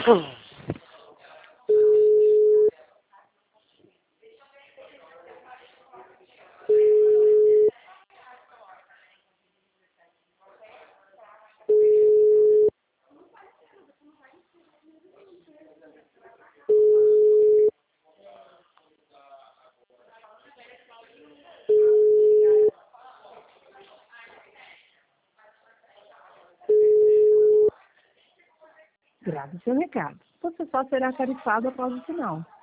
Grave seu recado. Você só será tarifado após o sinal.